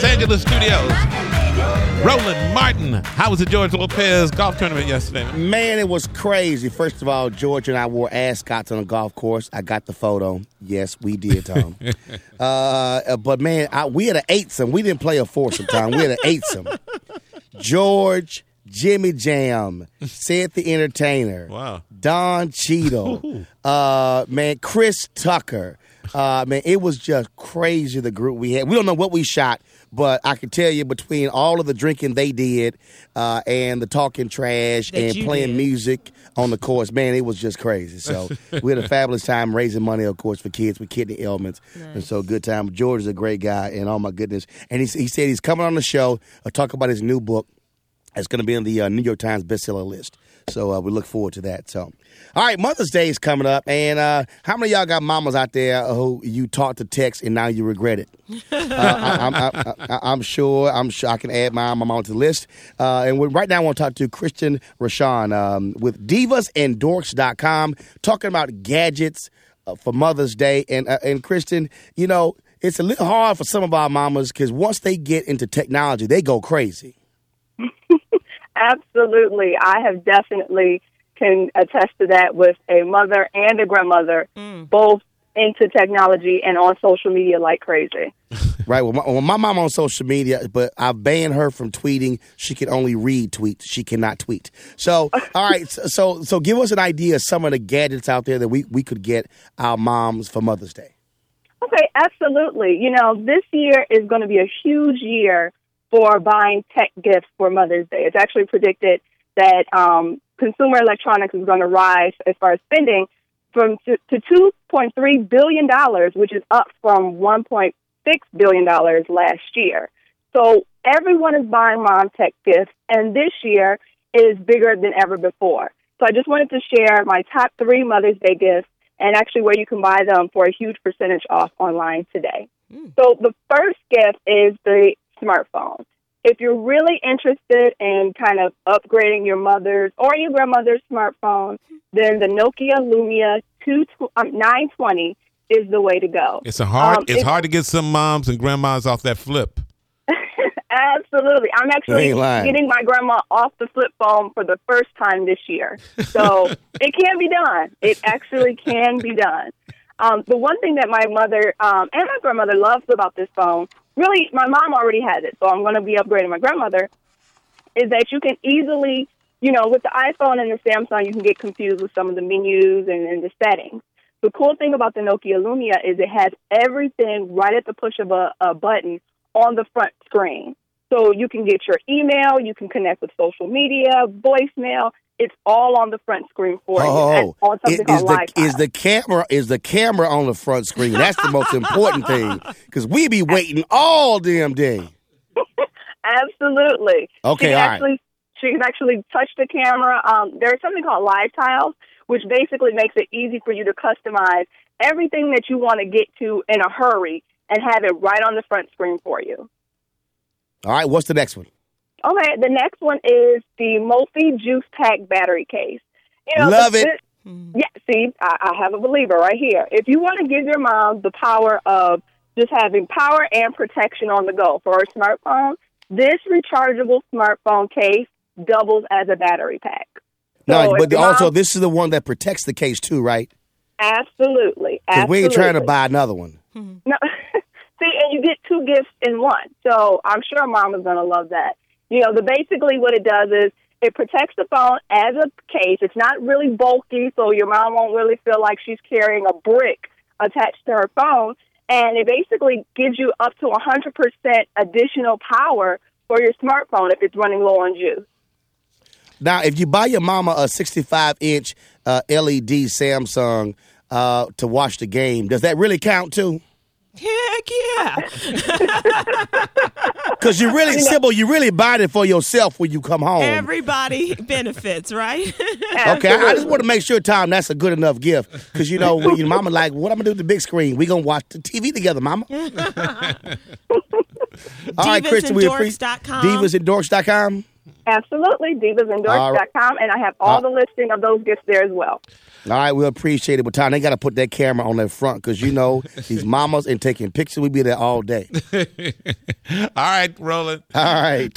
Los Angeles studios. Roland Martin, how was the George Lopez golf tournament yesterday? Man, it was crazy. First of all, George and I wore ascots on a golf course. I got the photo. Yes, we did, Tom. But, man, we had an eightsome. We didn't play a foursome, Tom. We had an eightsome. George, Jimmy Jam, Sid the Entertainer, Wow. Don Cheadle, man, Chris Tucker. Man, it was just crazy, the group we had. We don't know what we shot, but I can tell you between all of the drinking they did and the talking trash and playing music on the course, man, it was just crazy. So we had a fabulous time raising money, of course, for kids with kidney ailments. Nice. And so good time. George is a great guy, and oh, my goodness. And he said he's coming on the show to talk about his new book. It's going to be on the New York Times bestseller list. So we look forward to that. So, all right, Mother's Day is coming up. And how many of y'all got mamas out there who you taught to text and now you regret it? I'm sure I can add my mama to the list. And right now I want to talk to Kristen Rashawn with divasandorks.com, talking about gadgets for Mother's Day. And Kristen, you know, it's a little hard for some of our mamas because once they get into technology, they go crazy. Absolutely. I have definitely can attest to that with a mother and a grandmother, both into technology and on social media like crazy. Right. Well, my mom on social media, but I banned her from tweeting. She can only read tweets. She cannot tweet. So, all right. So give us an idea of some of the gadgets out there that we could get our moms for Mother's Day. Okay, absolutely. You know, this year is going to be a huge year for buying tech gifts for Mother's Day. It's actually predicted that consumer electronics is going to rise as far as spending to $2.3 billion, which is up from $1.6 billion last year. So everyone is buying mom tech gifts, and this year is bigger than ever before. So I just wanted to share my top 3 Mother's Day gifts and actually where you can buy them for a huge percentage off online today. So the first gift is the smartphone. If you're really interested in kind of upgrading your mother's or your grandmother's smartphone, then the Nokia Lumia 920 is the way to go. It's hard to get some moms and grandmas off that flip. Absolutely. I'm actually getting my grandma off the flip phone for the first time this year. So it can be done. It actually can be done. The one thing that my mother and my grandmother loves about this phone, really, my mom already has it, so I'm going to be upgrading my grandmother, is that you can easily, you know, with the iPhone and the Samsung, you can get confused with some of the menus and the settings. The cool thing about the Nokia Lumia is it has everything right at the push of a button on the front screen. So you can get your email, you can connect with social media, voicemail. It's all on the front screen for you. On something called Wi-Fi. Is the camera on the front screen? That's the most important thing because we be waiting all damn day. Absolutely. Okay, she can actually touch the camera. There's something called Live Tiles, which basically makes it easy for you to customize everything that you want to get to in a hurry and have it right on the front screen for you. All right, what's the next one? Okay, the next one is the Multi Juice Pack battery case. You know, love it. Yeah, see, I have a believer right here. If you want to give your mom the power of just having power and protection on the go for her smartphone, this rechargeable smartphone case doubles as a battery pack. No, but also this is the one that protects the case too, right? Absolutely. Because we ain't trying to buy another one. No. See, and you get 2 gifts in one. So I'm sure mom is going to love that. You know, basically what it does is it protects the phone as a case. It's not really bulky, so your mom won't really feel like she's carrying a brick attached to her phone. And it basically gives you up to 100% additional power for your smartphone if it's running low on juice. Now, if you buy your mama a 65-inch LED Samsung to watch the game, does that really count too? Heck yeah. Because you really buying it for yourself when you come home. Everybody benefits, right? Okay, I just want to make sure, Tom, that's a good enough gift. Because, you know, when your mama like, what I'm going to do with the big screen? We going to watch the TV together, mama. All right, Kristen, we appreciate divasandorks.com. Absolutely, divasandorks.com, and I have all the listing of those gifts there as well. All right, we appreciate it. But Tom, they got to put that camera on their front because, these mamas and taking pictures, we be there all day. All right, Roland. All right.